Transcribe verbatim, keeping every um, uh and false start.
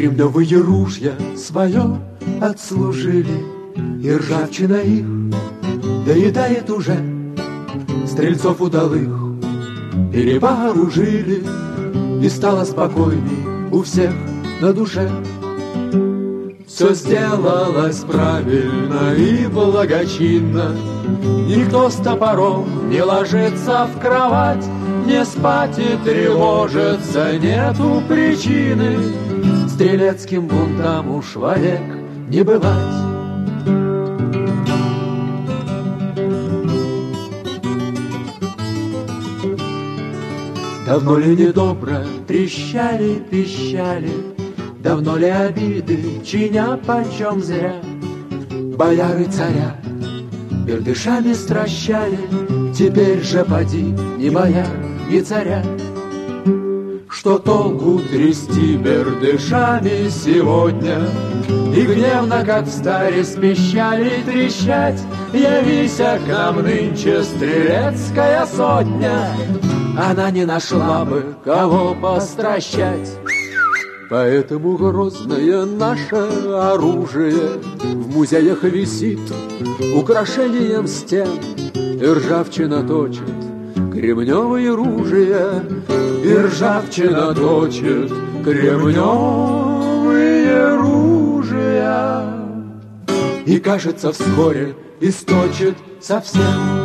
Кремневые ружья свое отслужили, и ржавчина их доедает уже. Стрельцов удалых перевооружили, и стало спокойней у всех на душе. Все сделалось правильно и благочинно. Никто с топором не ложится в кровать, не спать и тревожиться нету причины. Стрелецким бунтам уж вовек не бывать. Давно ли недобро трещали, пищали, давно ли обиды чиня почем зря? Бояры царя бердышами стращали, теперь же поди ни бояр, ни царя. Что толку трясти бердышами сегодня и гневно, как в старе, с пищали трещать? Явися к нам нынче стрелецкая сотня, она не нашла бы кого постращать. Поэтому грозное наше оружие в музеях висит украшением стен, и ржавчина точит кремневые ружья, и ржавчина точит кремневые ружья. И кажется, вскоре источит совсем.